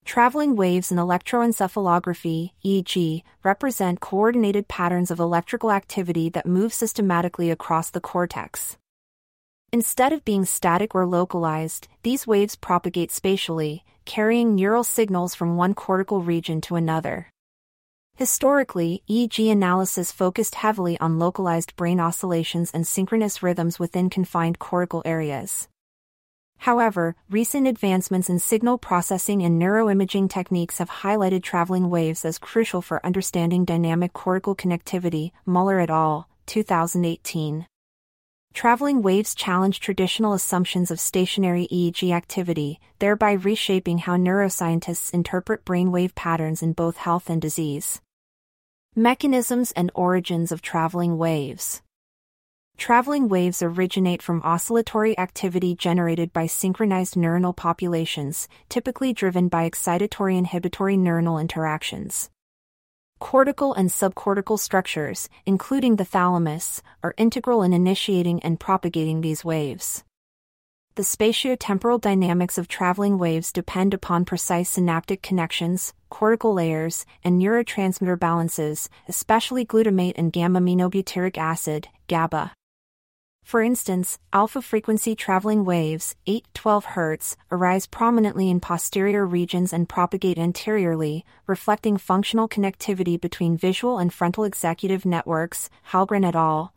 Traveling waves in electroencephalography, EEG, represent coordinated patterns of electrical activity that move systematically across the cortex. Instead of being static or localized, these waves propagate spatially, carrying neural signals from one cortical region to another. Historically, EEG analysis focused heavily on localized brain oscillations and synchronous rhythms within confined cortical areas. However, recent advancements in signal processing and neuroimaging techniques have highlighted traveling waves as crucial for understanding dynamic cortical connectivity, Muller et al., 2018. Traveling waves challenge traditional assumptions of stationary EEG activity, thereby reshaping how neuroscientists interpret brainwave patterns in both health and disease. Mechanisms and origins of traveling waves. Traveling waves originate from oscillatory activity generated by synchronized neuronal populations, typically driven by excitatory-inhibitory neuronal interactions. Cortical and subcortical structures, including the thalamus, are integral in initiating and propagating these waves. The spatiotemporal dynamics of traveling waves depend upon precise synaptic connections, cortical layers, and neurotransmitter balances, especially glutamate and gamma-aminobutyric acid, GABA. For instance, alpha-frequency traveling waves, 8-12 Hz, arise prominently in posterior regions and propagate anteriorly, reflecting functional connectivity between visual and frontal executive networks, Hallgren et al.,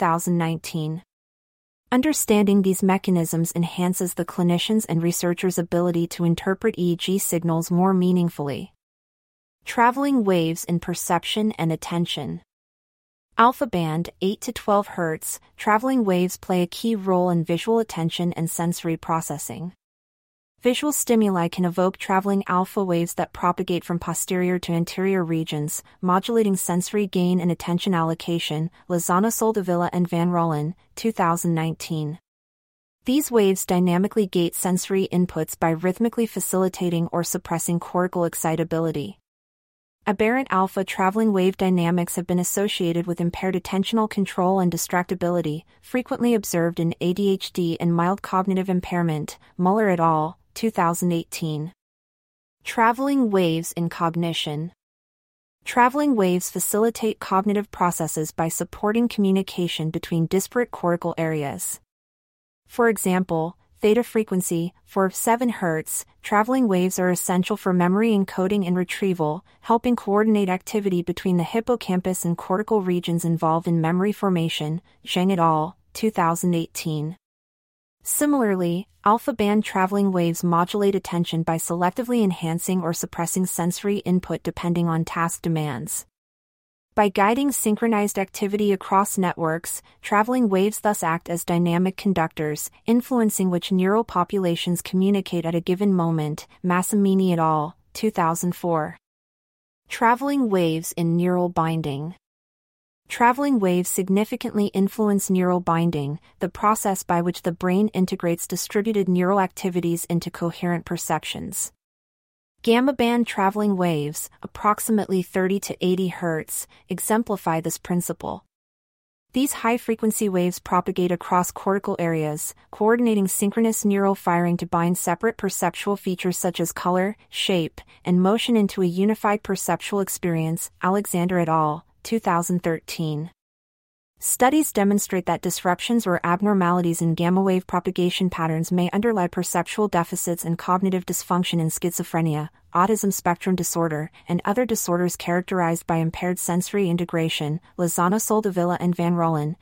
2019. Understanding these mechanisms enhances the clinician's and researcher's ability to interpret EEG signals more meaningfully. Traveling waves in perception and attention. Alpha band, 8-12 Hz, traveling waves play a key role in visual attention and sensory processing. Visual stimuli can evoke traveling alpha waves that propagate from posterior to anterior regions, modulating sensory gain and attention allocation, Lozano Soldevilla and Van Rooyen, 2019. These waves dynamically gate sensory inputs by rhythmically facilitating or suppressing cortical excitability. Aberrant alpha traveling wave dynamics have been associated with impaired attentional control and distractibility, frequently observed in ADHD and mild cognitive impairment, Muller et al., 2018. Traveling waves in cognition. Traveling waves facilitate cognitive processes by supporting communication between disparate cortical areas. For example, theta frequency, for 7 Hz, traveling waves are essential for memory encoding and retrieval, helping coordinate activity between the hippocampus and cortical regions involved in memory formation, Zhang et al., 2018. Similarly, alpha band traveling waves modulate attention by selectively enhancing or suppressing sensory input depending on task demands. By guiding synchronized activity across networks, traveling waves thus act as dynamic conductors, influencing which neural populations communicate at a given moment, Massimini et al., 2004. Traveling waves in neural binding. Traveling waves significantly influence neural binding, the process by which the brain integrates distributed neural activities into coherent perceptions. Gamma-band traveling waves, approximately 30 to 80 Hz, exemplify this principle. These high-frequency waves propagate across cortical areas, coordinating synchronous neural firing to bind separate perceptual features such as color, shape, and motion into a unified perceptual experience, Alexander et al., 2013. Studies demonstrate that disruptions or abnormalities in gamma-wave propagation patterns may underlie perceptual deficits and cognitive dysfunction in schizophrenia, autism spectrum disorder, and other disorders characterized by impaired sensory integration, Lozano Soldevilla and Van Rooyen,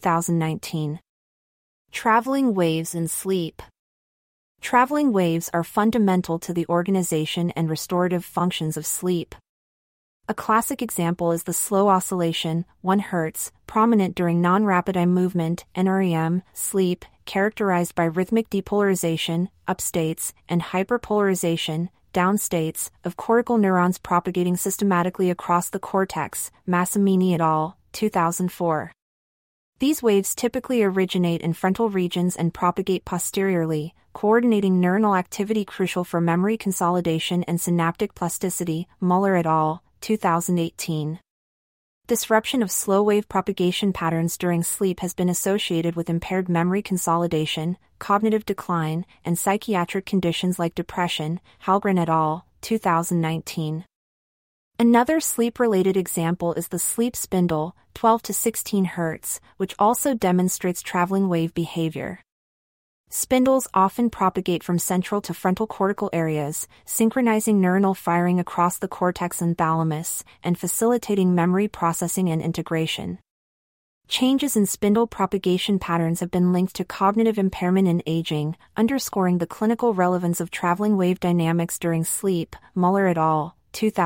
2019. Traveling waves in sleep. Traveling waves are fundamental to the organization and restorative functions of sleep. A classic example is the slow oscillation, 1 Hz, prominent during non-rapid eye movement, NREM, sleep, characterized by rhythmic depolarization, upstates, and hyperpolarization, downstates, of cortical neurons propagating systematically across the cortex, Massimini et al., 2004. These waves typically originate in frontal regions and propagate posteriorly, coordinating neuronal activity crucial for memory consolidation and synaptic plasticity, Muller et al., 2018. Disruption of slow-wave propagation patterns during sleep has been associated with impaired memory consolidation, cognitive decline, and psychiatric conditions like depression, Hallgren et al., 2019. Another sleep-related example is the sleep spindle, 12 to 16 Hz, which also demonstrates traveling wave behavior. Spindles often propagate from central to frontal cortical areas, synchronizing neuronal firing across the cortex and thalamus, and facilitating memory processing and integration. Changes in spindle propagation patterns have been linked to cognitive impairment in aging, underscoring the clinical relevance of traveling wave dynamics during sleep, Muller et al.,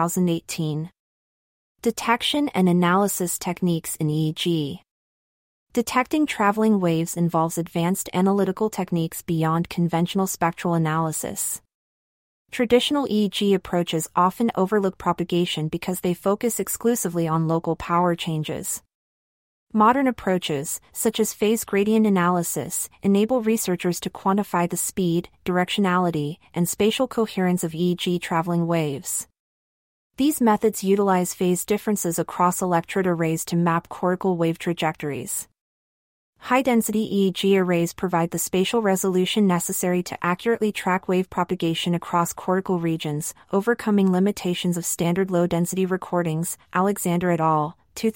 2018. Detection and analysis techniques in EEG. Detecting traveling waves involves advanced analytical techniques beyond conventional spectral analysis. Traditional EEG approaches often overlook propagation because they focus exclusively on local power changes. Modern approaches, such as phase gradient analysis, enable researchers to quantify the speed, directionality, and spatial coherence of EEG traveling waves. These methods utilize phase differences across electrode arrays to map cortical wave trajectories. High-density EEG arrays provide the spatial resolution necessary to accurately track wave propagation across cortical regions, overcoming limitations of standard low-density recordings, Alexander et al.,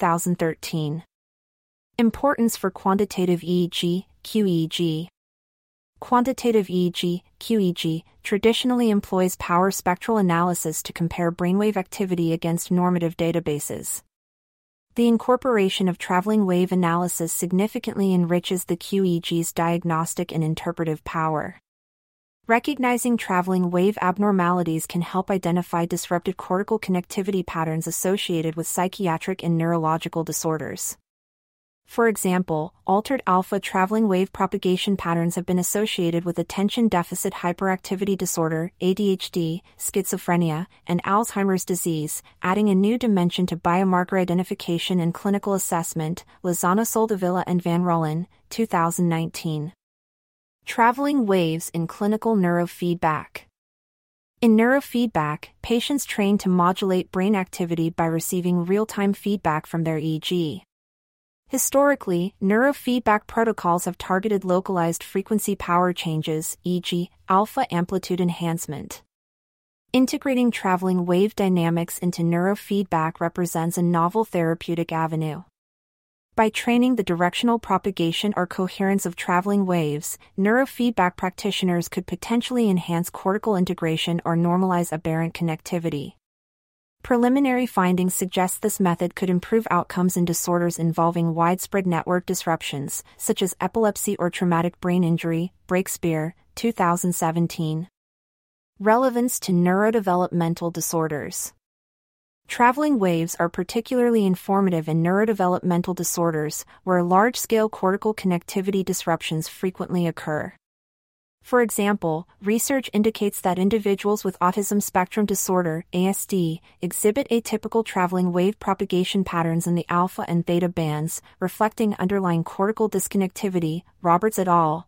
2013. Importance for quantitative EEG, QEEG. Quantitative EEG, QEEG, traditionally employs power spectral analysis to compare brainwave activity against normative databases. The incorporation of traveling wave analysis significantly enriches the QEEG's diagnostic and interpretive power. Recognizing traveling wave abnormalities can help identify disrupted cortical connectivity patterns associated with psychiatric and neurological disorders. For example, altered alpha traveling wave propagation patterns have been associated with attention deficit hyperactivity disorder, ADHD, schizophrenia, and Alzheimer's disease, adding a new dimension to biomarker identification and clinical assessment, Lozano Soldevilla and Van Rooyen, 2019. Traveling waves in clinical neurofeedback. In neurofeedback, patients train to modulate brain activity by receiving real-time feedback from their EEG. Historically, neurofeedback protocols have targeted localized frequency power changes, e.g., alpha amplitude enhancement. Integrating traveling wave dynamics into neurofeedback represents a novel therapeutic avenue. By training the directional propagation or coherence of traveling waves, neurofeedback practitioners could potentially enhance cortical integration or normalize aberrant connectivity. Preliminary findings suggest this method could improve outcomes in disorders involving widespread network disruptions, such as epilepsy or traumatic brain injury, Breakspear, 2017. Relevance to neurodevelopmental disorders. Traveling waves are particularly informative in neurodevelopmental disorders, where large-scale cortical connectivity disruptions frequently occur. For example, research indicates that individuals with autism spectrum disorder, ASD, exhibit atypical traveling wave propagation patterns in the alpha and theta bands, reflecting underlying cortical disconnectivity, Roberts et al.,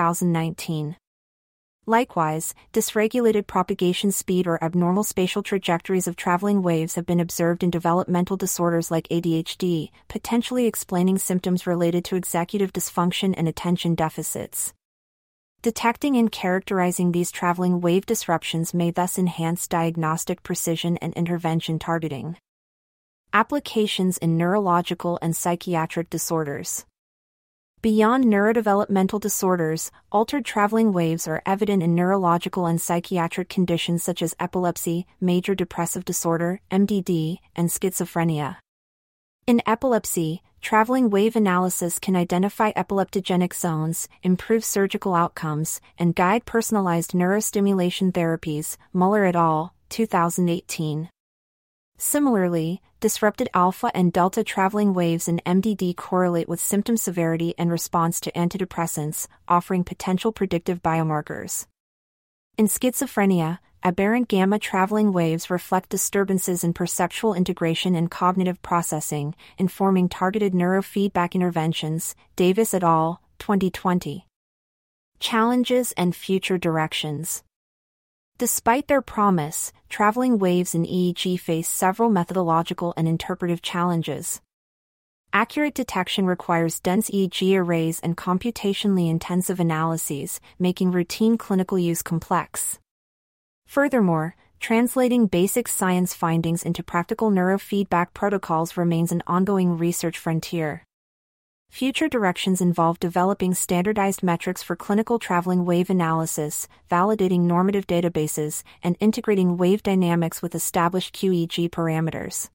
2019. Likewise, dysregulated propagation speed or abnormal spatial trajectories of traveling waves have been observed in developmental disorders like ADHD, potentially explaining symptoms related to executive dysfunction and attention deficits. Detecting and characterizing these traveling wave disruptions may thus enhance diagnostic precision and intervention targeting. Applications in neurological and psychiatric disorders. Beyond neurodevelopmental disorders, altered traveling waves are evident in neurological and psychiatric conditions such as epilepsy, major depressive disorder, MDD, and schizophrenia. In epilepsy, traveling wave analysis can identify epileptogenic zones, improve surgical outcomes, and guide personalized neurostimulation therapies, Muller et al., 2018. Similarly, disrupted alpha and delta traveling waves in MDD correlate with symptom severity and response to antidepressants, offering potential predictive biomarkers. In schizophrenia, aberrant gamma traveling waves reflect disturbances in perceptual integration and cognitive processing, informing targeted neurofeedback interventions, Davis et al., 2020. Challenges and future directions. Despite their promise, traveling waves in EEG face several methodological and interpretive challenges. Accurate detection requires dense EEG arrays and computationally intensive analyses, making routine clinical use complex. Furthermore, translating basic science findings into practical neurofeedback protocols remains an ongoing research frontier. Future directions involve developing standardized metrics for clinical traveling wave analysis, validating normative databases, and integrating wave dynamics with established QEEG parameters.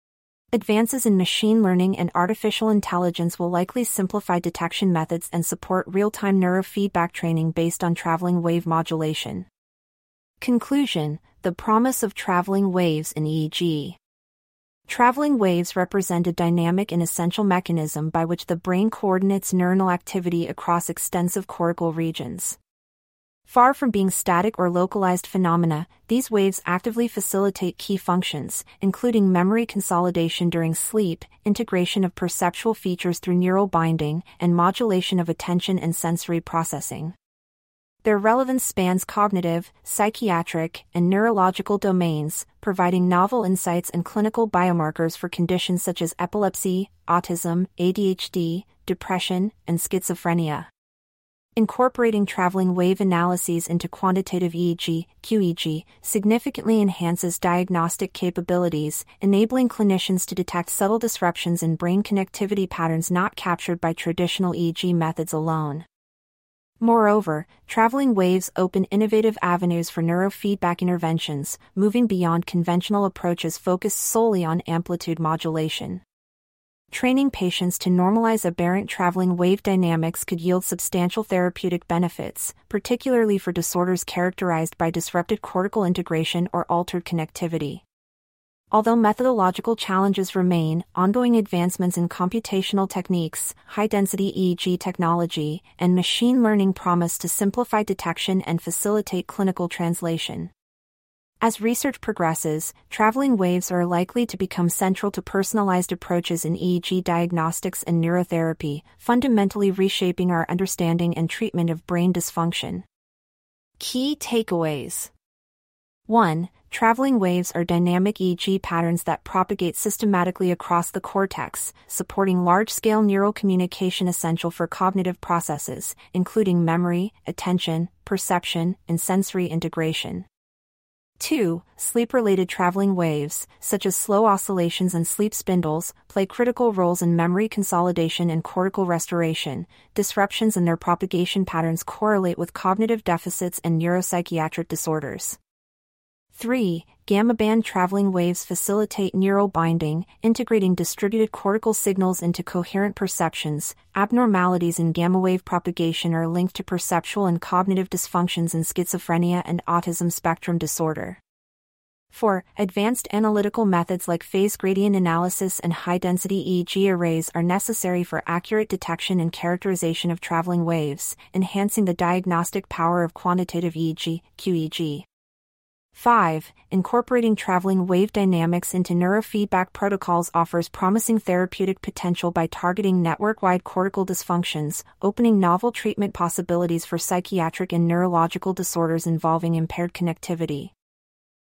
Advances in machine learning and artificial intelligence will likely simplify detection methods and support real-time neurofeedback training based on traveling wave modulation. Conclusion: the promise of traveling waves in EEG. Traveling waves represent a dynamic and essential mechanism by which the brain coordinates neuronal activity across extensive cortical regions. Far from being static or localized phenomena, these waves actively facilitate key functions, including memory consolidation during sleep, integration of perceptual features through neural binding, and modulation of attention and sensory processing. Their relevance spans cognitive, psychiatric, and neurological domains, providing novel insights and clinical biomarkers for conditions such as epilepsy, autism, ADHD, depression, and schizophrenia. Incorporating traveling wave analyses into quantitative EEG, QEEG, significantly enhances diagnostic capabilities, enabling clinicians to detect subtle disruptions in brain connectivity patterns not captured by traditional EEG methods alone. Moreover, traveling waves open innovative avenues for neurofeedback interventions, moving beyond conventional approaches focused solely on amplitude modulation. Training patients to normalize aberrant traveling wave dynamics could yield substantial therapeutic benefits, particularly for disorders characterized by disrupted cortical integration or altered connectivity. Although methodological challenges remain, ongoing advancements in computational techniques, high-density EEG technology, and machine learning promise to simplify detection and facilitate clinical translation. As research progresses, traveling waves are likely to become central to personalized approaches in EEG diagnostics and neurotherapy, fundamentally reshaping our understanding and treatment of brain dysfunction. Key takeaways. 1. Traveling waves are dynamic EEG patterns that propagate systematically across the cortex, supporting large-scale neural communication essential for cognitive processes, including memory, attention, perception, and sensory integration. 2. Sleep-related traveling waves, such as slow oscillations and sleep spindles, play critical roles in memory consolidation and cortical restoration. Disruptions in their propagation patterns correlate with cognitive deficits and neuropsychiatric disorders. 3. Gamma-band traveling waves facilitate neural binding, integrating distributed cortical signals into coherent perceptions. Abnormalities in gamma-wave propagation are linked to perceptual and cognitive dysfunctions in schizophrenia and autism spectrum disorder. 4. Advanced analytical methods like phase gradient analysis and high-density EEG arrays are necessary for accurate detection and characterization of traveling waves, enhancing the diagnostic power of quantitative EEG, QEEG. 5. Incorporating traveling wave dynamics into neurofeedback protocols offers promising therapeutic potential by targeting network-wide cortical dysfunctions, opening novel treatment possibilities for psychiatric and neurological disorders involving impaired connectivity.